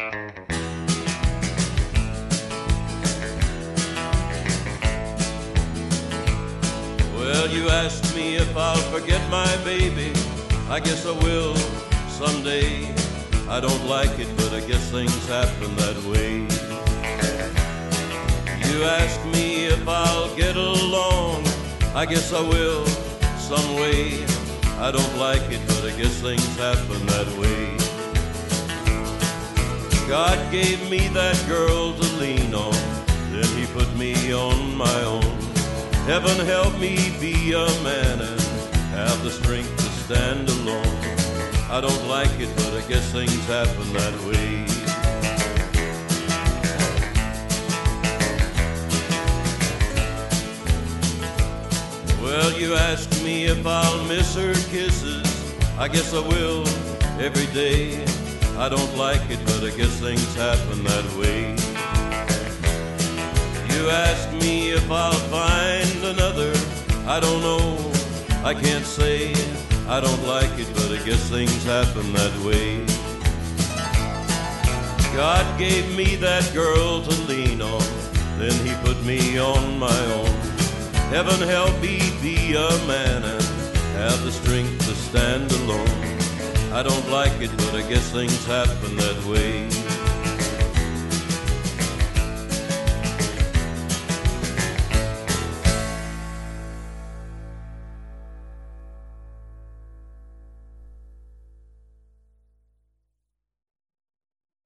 Well, you asked me if I'll forget my baby. I guess I will someday. I don't like it, but I guess things happen that way. You asked me if I'll get along. I guess I will some way. I don't like it, but I guess things happen that way. God gave me that girl to lean on, then he put me on my own. Heaven help me be a man and have the strength to stand alone. I don't like it, but I guess things happen that way. Well, you asked me if I'll miss her kisses. I guess I will every day. I don't like it, but I guess things happen that way. You asked me if I'll find another. I don't know, I can't say. I don't like it, but I guess things happen that way. God gave me that girl to lean on, then he put me on my own. Heaven help me be a man and have the strength to stand alone. I don't like it, but I guess things happen that way.